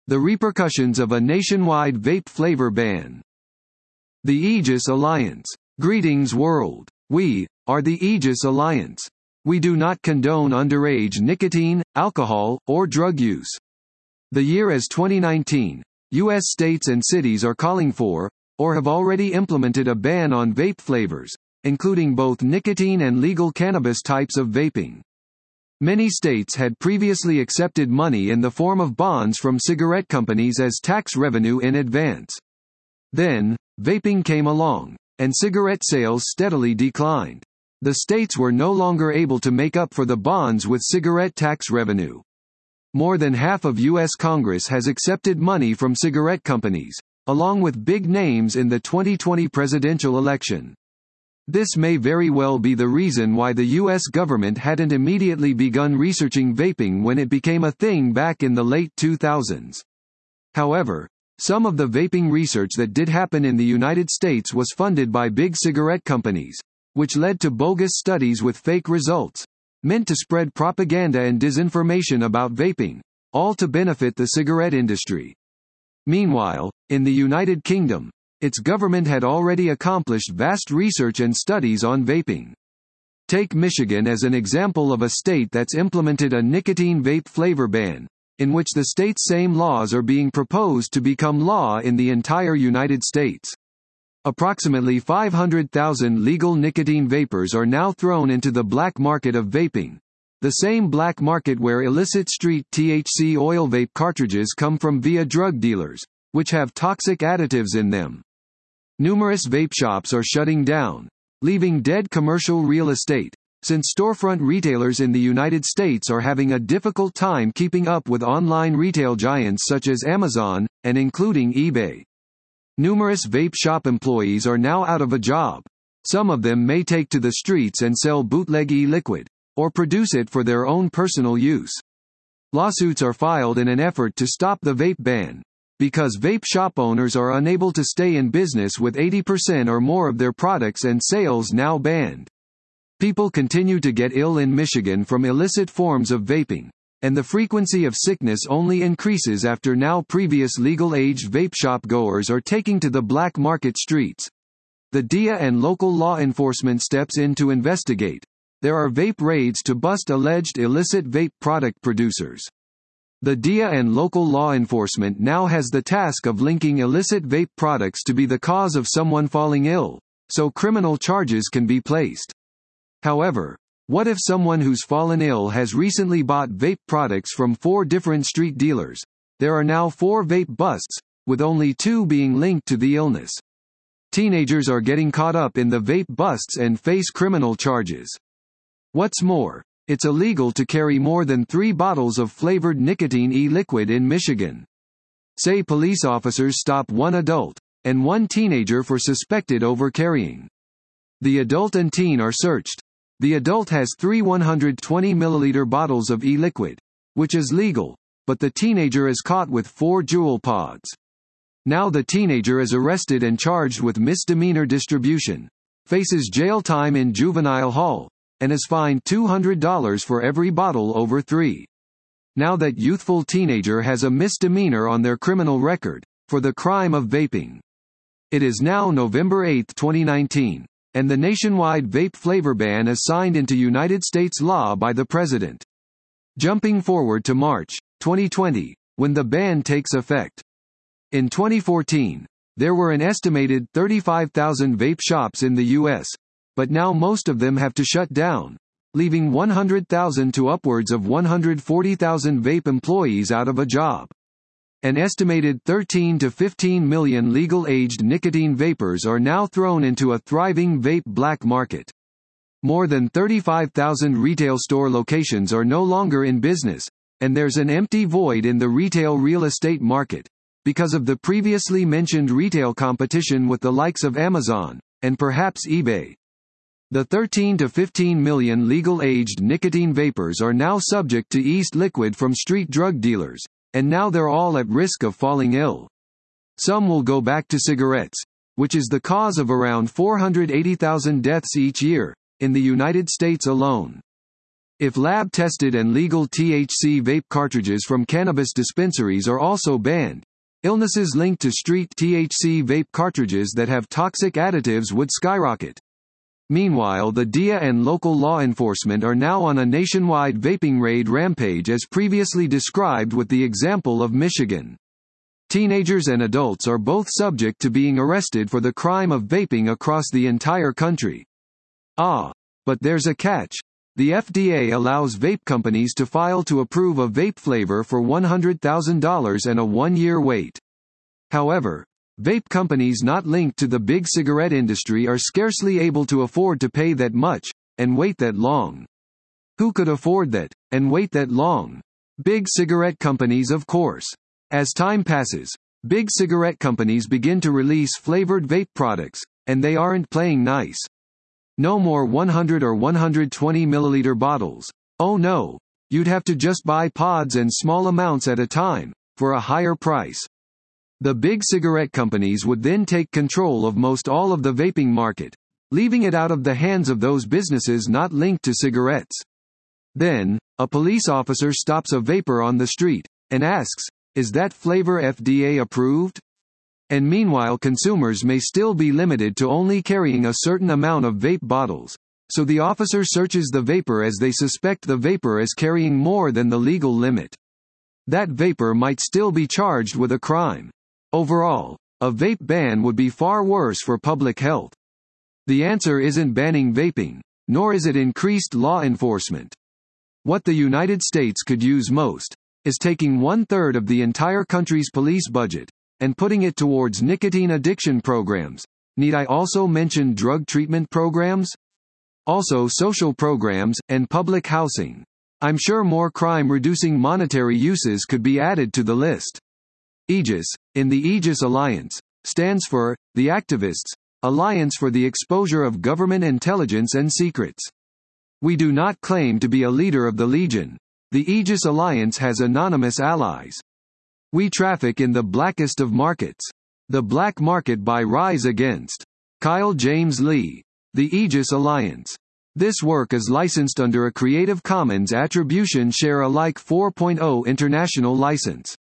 The repercussions of a nationwide vape flavor ban. The Aegis Alliance. Greetings world. We are the Aegis Alliance. We do not condone underage nicotine, alcohol, or drug use. The year is 2019. U.S. states and cities are calling for, or have already implemented a ban on vape flavors, including both nicotine and legal cannabis types of vaping. Many states had previously accepted money in the form of bonds from cigarette companies as tax revenue in advance. Then, vaping came along, and cigarette sales steadily declined. The states were no longer able to make up for the bonds with cigarette tax revenue. More than half of U.S. Congress has accepted money from cigarette companies, along with big names in the 2020 presidential election. This may very well be the reason why the U.S. government hadn't immediately begun researching vaping when it became a thing back in the late 2000s. However, some of the vaping research that did happen in the United States was funded by big cigarette companies, which led to bogus studies with fake results, meant to spread propaganda and disinformation about vaping, all to benefit the cigarette industry. Meanwhile, in the United Kingdom, its government had already accomplished vast research and studies on vaping. Take Michigan as an example of a state that's implemented a nicotine vape flavor ban, in which the state's same laws are being proposed to become law in the entire United States. Approximately 500,000 legal nicotine vapors are now thrown into the black market of vaping, the same black market where illicit street THC oil vape cartridges come from via drug dealers, which have toxic additives in them. Numerous vape shops are shutting down, leaving dead commercial real estate, since storefront retailers in the United States are having a difficult time keeping up with online retail giants such as Amazon, and including eBay. Numerous vape shop employees are now out of a job. Some of them may take to the streets and sell bootleg e-liquid, or produce it for their own personal use. Lawsuits are filed in an effort to stop the vape ban, because vape shop owners are unable to stay in business with 80% or more of their products and sales now banned. People continue to get ill in Michigan from illicit forms of vaping, and the frequency of sickness only increases after now previous legal-aged vape shop goers are taking to the black market streets. The DEA and local law enforcement steps in to investigate. There are vape raids to bust alleged illicit vape product producers. The DEA and local law enforcement now has the task of linking illicit vape products to be the cause of someone falling ill, so criminal charges can be placed. However, what if someone who's fallen ill has recently bought vape products from 4 different street dealers? There are now 4 vape busts, with only 2 being linked to the illness. Teenagers are getting caught up in the vape busts and face criminal charges. What's more, it's illegal to carry more than 3 bottles of flavored nicotine e-liquid in Michigan. Say police officers stop 1 adult and 1 teenager for suspected overcarrying. The adult and teen are searched. The adult has 3 120 milliliter bottles of e-liquid, which is legal, but the teenager is caught with 4 Juul pods. Now the teenager is arrested and charged with misdemeanor distribution, faces jail time in juvenile hall, and is fined $200 for every bottle over 3. Now that youthful teenager has a misdemeanor on their criminal record, for the crime of vaping. It is now November 8, 2019, and the nationwide vape flavor ban is signed into United States law by the President. Jumping forward to March 2020, when the ban takes effect. In 2014, there were an estimated 35,000 vape shops in the U.S., but now most of them have to shut down, leaving 100,000 to upwards of 140,000 vape employees out of a job. An estimated 13 to 15 million legal-aged nicotine vapors are now thrown into a thriving vape black market. More than 35,000 retail store locations are no longer in business, and there's an empty void in the retail real estate market, because of the previously mentioned retail competition with the likes of Amazon, and perhaps eBay. The 13 to 15 million legal-aged nicotine vapors are now subject to e-liquid from street drug dealers, and now they're all at risk of falling ill. Some will go back to cigarettes, which is the cause of around 480,000 deaths each year, in the United States alone. If lab-tested and legal THC vape cartridges from cannabis dispensaries are also banned, illnesses linked to street THC vape cartridges that have toxic additives would skyrocket. Meanwhile, the DEA and local law enforcement are now on a nationwide vaping raid rampage as previously described with the example of Michigan. Teenagers and adults are both subject to being arrested for the crime of vaping across the entire country. But there's a catch. The FDA allows vape companies to file to approve a vape flavor for $100,000 and a 1-year wait. However, vape companies not linked to the big cigarette industry are scarcely able to afford to pay that much, and wait that long. Who could afford that, and wait that long? Big cigarette companies, of course. As time passes, big cigarette companies begin to release flavored vape products, and they aren't playing nice. No more 100 or 120 milliliter bottles. Oh no, you'd have to just buy pods and small amounts at a time, for a higher price. The big cigarette companies would then take control of most all of the vaping market, leaving it out of the hands of those businesses not linked to cigarettes. Then, a police officer stops a vapor on the street, and asks, "Is that flavor FDA approved?" And meanwhile consumers may still be limited to only carrying a certain amount of vape bottles, so the officer searches the vapor as they suspect the vapor is carrying more than the legal limit. That vapor might still be charged with a crime. Overall, a vape ban would be far worse for public health. The answer isn't banning vaping, nor is it increased law enforcement. What the United States could use most is taking 1/3 of the entire country's police budget and putting it towards nicotine addiction programs. Need I also mention drug treatment programs? Also social programs, and public housing. I'm sure more crime-reducing monetary uses could be added to the list. Aegis, in the Aegis Alliance, stands for, the Activists, Alliance for the Exposure of Government Intelligence and Secrets. We do not claim to be a leader of the Legion. The Aegis Alliance has anonymous allies. We traffic in the blackest of markets. The Black Market by Rise Against. Kyle James Lee. The Aegis Alliance. This work is licensed under a Creative Commons Attribution Share Alike 4.0 international license.